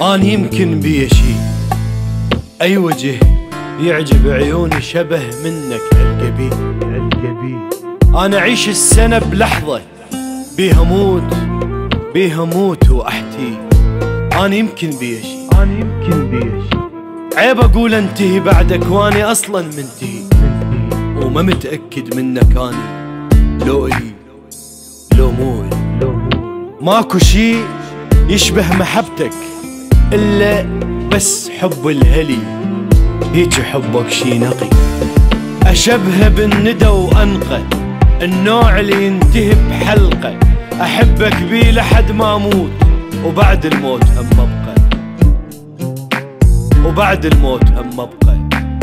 أنا يمكن بي شي أي وجه يعجب عيوني شبه منك هالقبي. أنا أعيش السنة بلحظة بيها موت وأحتي. أنا يمكن بي شي عيب أقول انتهي بعدك واني أصلا منتهي وما متأكد منك أنا لو إلي لو مو إلي. ماكو شي يشبه محبتك إلا بس حب الهلي، هيج حبك شي نقي أشبه بالندى وأنقى، النوع اللي ينتهي بحلقة أحبك بيه لحد ما أموت وبعد الموت هم أبقى، وبعد الموت هم أبقى.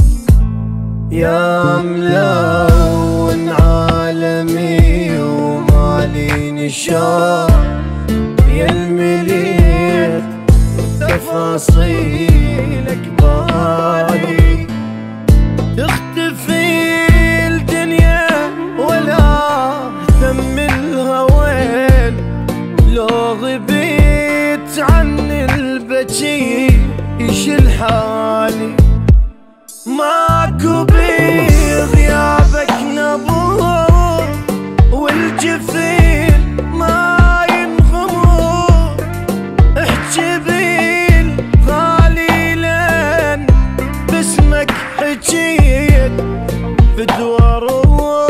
يا ملون عالمي ومالي نشان، يا المليت تفاصيلك بالي، تختفي الدنيا ولا اهتم الهوين، لو غبيت عن البكي يشل حالي، ماكو بغيابك نبور والجفين ما ينغمر، احجي بالغالي لين باسمك حجيت في دوار